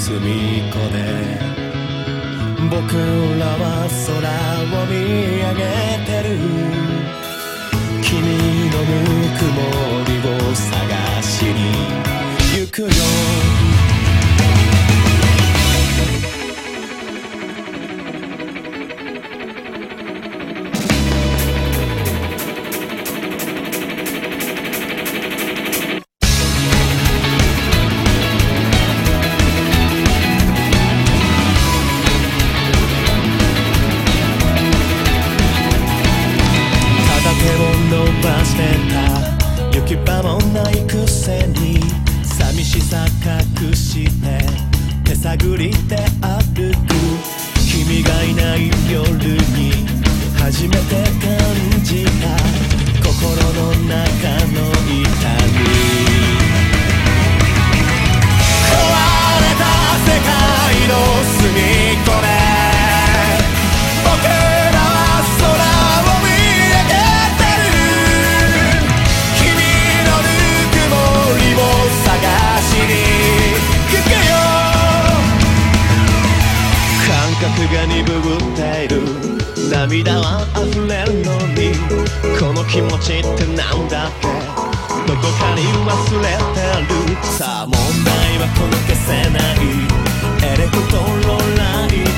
隅っこで僕らは空を見上げてる。君のぬくもりを探しに行くよ。伸ばしてた行き場もないくせに寂しさ隠して手探りで歩く。君がいない夜に初めて感じた心の中の痛み。壊れた世界の隅っこで僕らは空を見上げが鈍っている。涙は溢れるのにこの気持ちってなんだっけ、どこかに忘れてる。さあ問題はこの消せないエレクトロライト